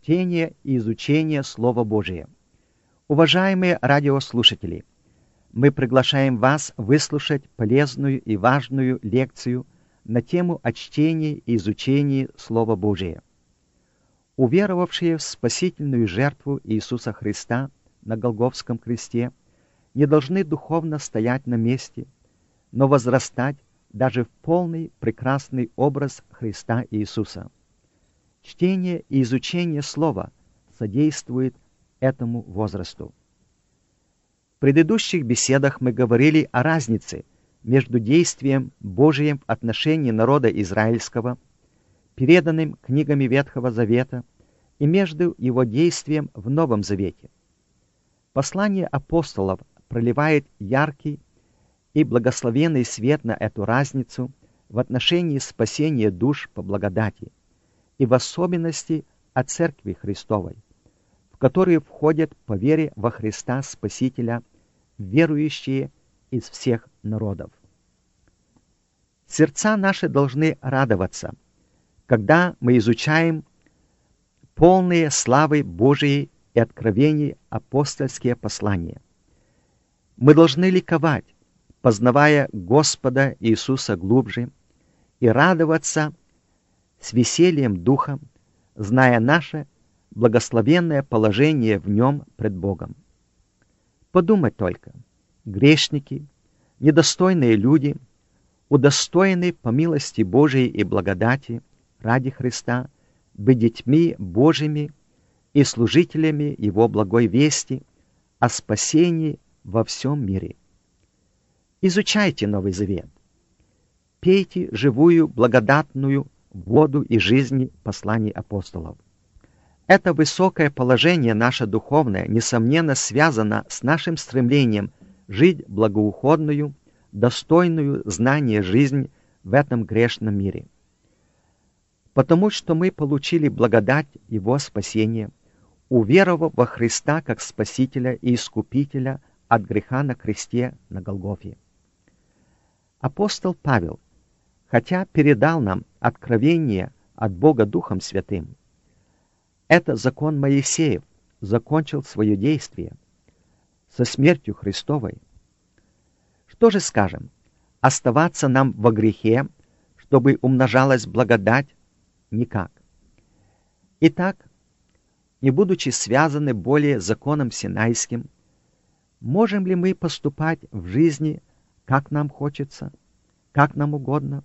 Чтение и изучение Слова Божия. Уважаемые радиослушатели, мы приглашаем вас выслушать полезную и важную лекцию на тему о чтении и изучении Слова Божия. Уверовавшие в спасительную жертву Иисуса Христа на Голгофском кресте не должны духовно стоять на месте, но возрастать даже в полный прекрасный образ Христа Иисуса. Чтение и изучение Слова содействует этому возрасту. В предыдущих беседах мы говорили о разнице между действием Божиим в отношении народа израильского, переданным книгами Ветхого Завета, и между его действием в Новом Завете. Послание апостолов проливает яркий и благословенный свет на эту разницу в отношении спасения душ по благодати, и в особенности о Церкви Христовой, в которую входят по вере во Христа Спасителя верующие из всех народов. Сердца наши должны радоваться, когда мы изучаем полные славы Божией и откровений апостольские послания. Мы должны ликовать, познавая Господа Иисуса глубже, и радоваться с весельем духа, зная наше благословенное положение в нем пред Богом. Подумать только, грешники, недостойные люди, удостоены по милости Божией и благодати ради Христа быть детьми Божьими и служителями Его благой вести о спасении во всем мире. Изучайте Новый Завет. Пейте живую благодатную воду и жизни посланий апостолов. Это высокое положение наше духовное, несомненно, связано с нашим стремлением жить благоуходную, достойную знания жизнь в этом грешном мире. Потому что мы получили благодать Его спасения, уверовав во Христа как Спасителя и Искупителя от греха на кресте на Голгофе. Апостол Павел, хотя передал нам откровение от Бога Духом Святым, это закон Моисеев закончил свое действие со смертью Христовой. Что же скажем? Оставаться нам во грехе, чтобы умножалась благодать? Никак. Итак, не будучи связаны более законом Синайским, можем ли мы поступать в жизни, как нам хочется, как нам угодно?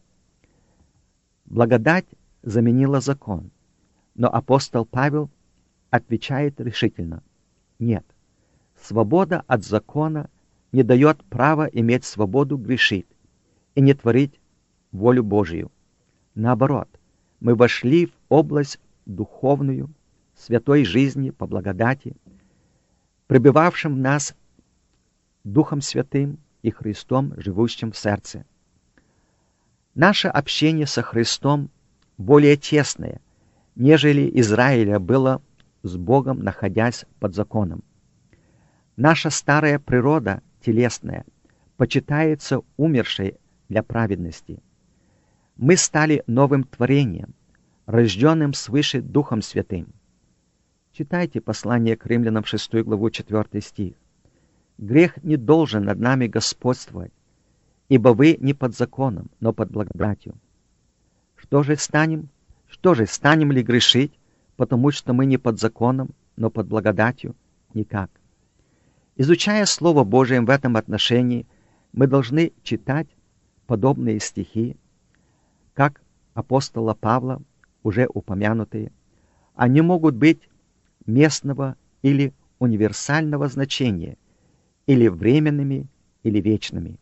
Благодать заменила закон, но апостол Павел отвечает решительно: нет, свобода от закона не дает права иметь свободу грешить и не творить волю Божию. Наоборот, мы вошли в область духовную, святой жизни по благодати, пребывавшим в нас Духом Святым и Христом, живущим в сердце. Наше общение со Христом более тесное, нежели Израиля было с Богом, находясь под законом. Наша старая природа, телесная, почитается умершей для праведности. Мы стали новым творением, рожденным свыше Духом Святым. Читайте послание к Римлянам 6 главу 4 стих. «Грех не должен над нами господствовать, ибо вы не под законом, но под благодатью». Что же станем ли грешить, потому что мы не под законом, но под благодатью? Никак. Изучая Слово Божие в этом отношении, мы должны читать подобные стихи, как апостола Павла, уже упомянутые. Они могут быть местного или универсального значения, или временными, или вечными.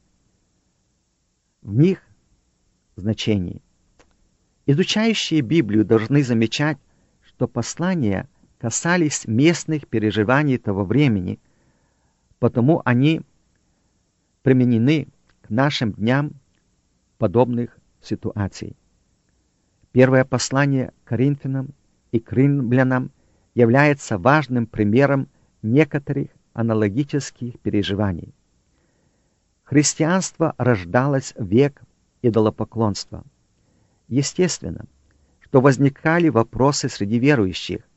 В них значение. Изучающие Библию должны замечать, что послания касались местных переживаний того времени, потому они применены к нашим дням подобных ситуаций. Первое послание к Коринфянам и к римлянам является важным примером некоторых аналогических переживаний. Христианство рождалось в век идолопоклонства. Естественно, что возникали вопросы среди верующих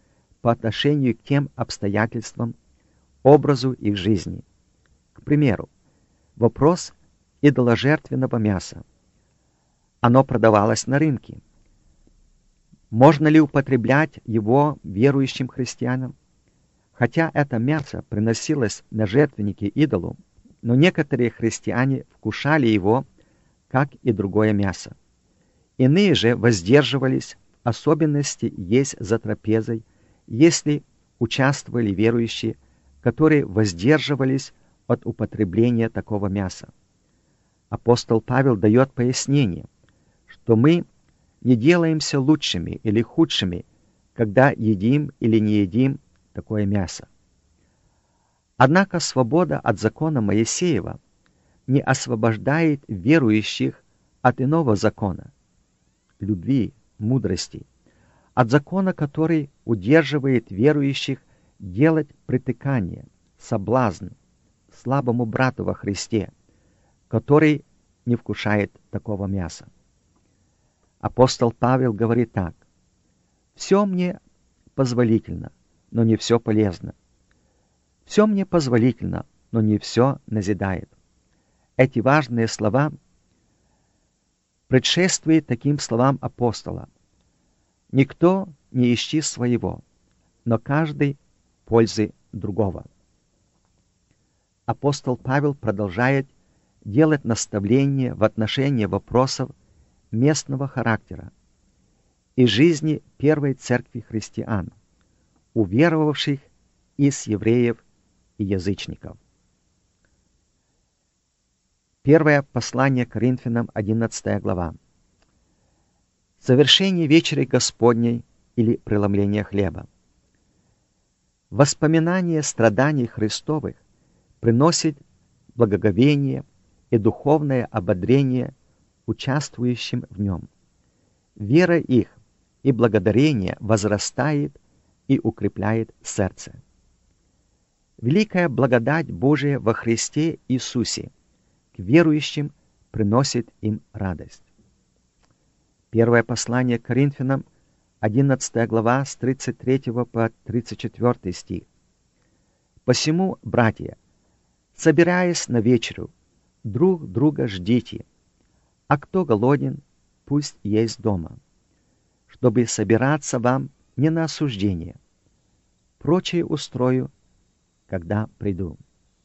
по отношению к тем обстоятельствам, образу их жизни. К примеру, вопрос идоложертвенного мяса. Оно продавалось на рынке. Можно ли употреблять его верующим христианам? Хотя это мясо приносилось на жертвенники идолу, но некоторые христиане вкушали его, как и другое мясо. Иные же воздерживались, в особенности есть за трапезой, если участвовали верующие, которые воздерживались от употребления такого мяса. Апостол Павел дает пояснение, что мы не делаемся лучшими или худшими, когда едим или не едим такое мясо. Однако свобода от закона Моисеева не освобождает верующих от иного закона – любви, мудрости, от закона, который удерживает верующих делать притыкание, соблазн слабому брату во Христе, который не вкушает такого мяса. Апостол Павел говорит так: «Все мне позволительно, но не все полезно. Все мне позволительно, но не все назидает». Эти важные слова предшествуют таким словам апостола: «Никто не ищи своего, но каждый пользы другого». Апостол Павел продолжает делать наставления в отношении вопросов местного характера и жизни первой церкви христиан, уверовавших из евреев и язычников. Первое послание к Коринфянам, 11 глава. Совершение вечери Господней или преломление хлеба. Воспоминание страданий Христовых приносит благоговение и духовное ободрение участвующим в нем. Вера их и благодарение возрастает и укрепляет сердце. Великая благодать Божия во Христе Иисусе к верующим приносит им радость. Первое послание к Коринфянам, 11 глава, с 33 по 34 стих. «Посему, братья, собираясь на вечерю, друг друга ждите, а кто голоден, пусть есть дома, чтобы собираться вам не на осуждение. Прочее устрою, когда приду».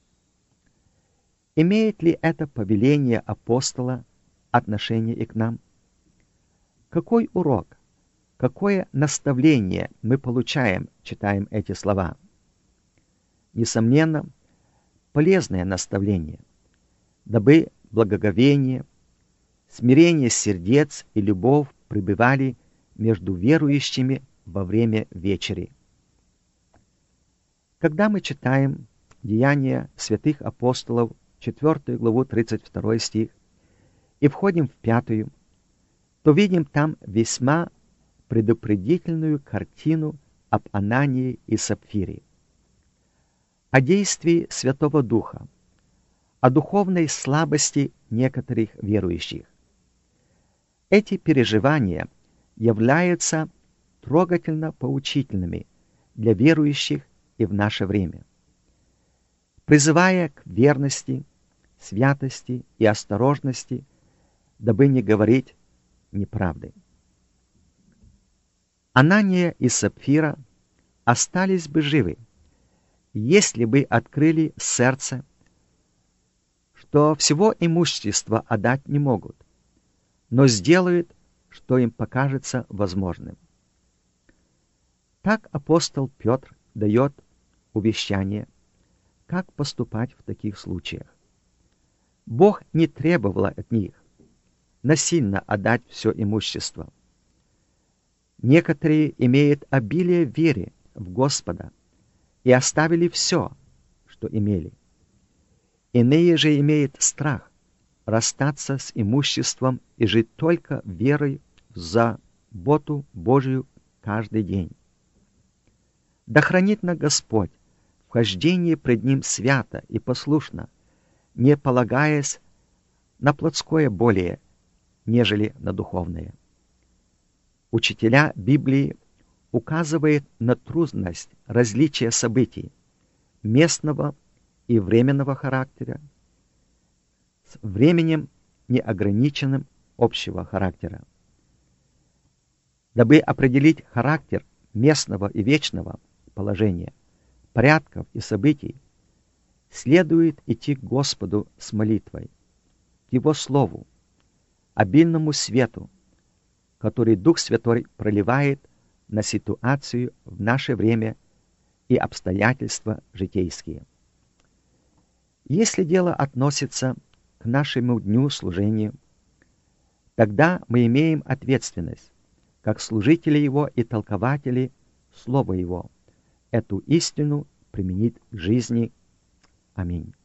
Имеет ли это повеление апостола отношение и к нам? Какой урок, какое наставление мы получаем, читаем эти слова? Несомненно, полезное наставление, дабы благоговение, смирение сердец и любовь пребывали между верующими во время вечери. Когда мы читаем Деяния святых апостолов, 4 главу, 32 стих, и входим в 5, то видим там весьма предупредительную картину об Анании и Сапфире, о действии Святого Духа, о духовной слабости некоторых верующих. Эти переживания являются трогательно поучительными для верующих и в наше время, призывая к верности, святости и осторожности, дабы не говорить неправды. Анания и Сапфира остались бы живы, если бы открыли сердце, что всего имущества отдать не могут, но сделают, что им покажется возможным. Так апостол Петр дает увещание, как поступать в таких случаях. Бог не требовал от них насильно отдать все имущество. Некоторые имеют обилие веры в Господа и оставили все, что имели. Иные же имеют страх расстаться с имуществом и жить только верой в заботу Божию каждый день. Да хранит нас Господь вхождение пред Ним свято и послушно, не полагаясь на плотское более, нежели на духовное. Учителя Библии указывает на трудность различия событий местного и временного характера с временем неограниченным общего характера. Дабы определить характер местного и вечного положения, порядков и событий, следует идти к Господу с молитвой, к Его Слову, обильному свету, который Дух Святой проливает на ситуацию в наше время и обстоятельства житейские. Если дело относится к нашему дню служения, тогда мы имеем ответственность, как служители Его и толкователи Слова Его, эту истину применить к жизни. Аминь.